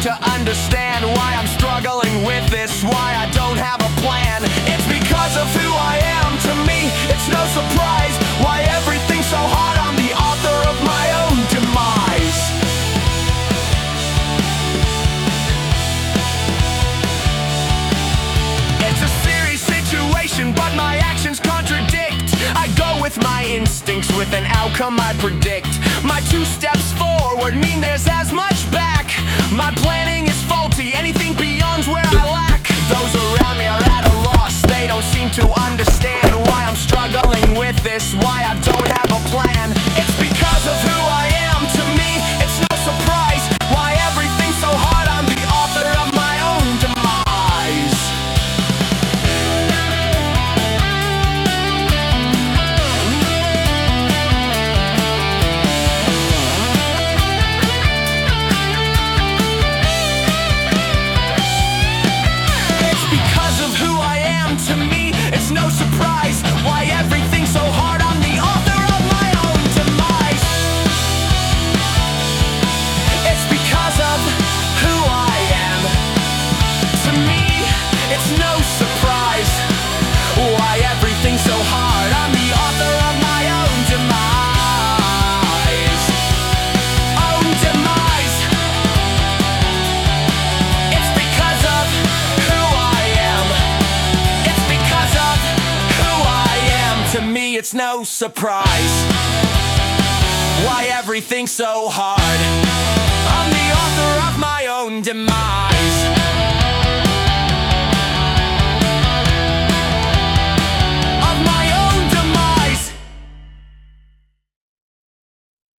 to understand why I'm struggling with this, why I don't have a plan. It's because of who I am. To me, it's no surprise why everything's so hard. I'm the author of my own demise. It's a serious situation, but my actions contradict. I go with my instincts with an outcome I predict. My 2 steps forward mean there's as much back. My planning is faulty, anything beyond's where I lack. Those around me are at a loss, they don't seem to understand why I'm struggling with this, why I don't have a plan. It's because of who I am. To me, it's no surprise why everything's so hard. I'm the author of my own demise. To me, it's no surprise why everything's so hard. I'm the author of my own demise. It's because of who I am. To me, it's no surprise why everything's so hard. I'm the author of my own demise. Own demise. It's because of who I am. To me, it's no surprise why everything's so hard. I'm the author of my own demise.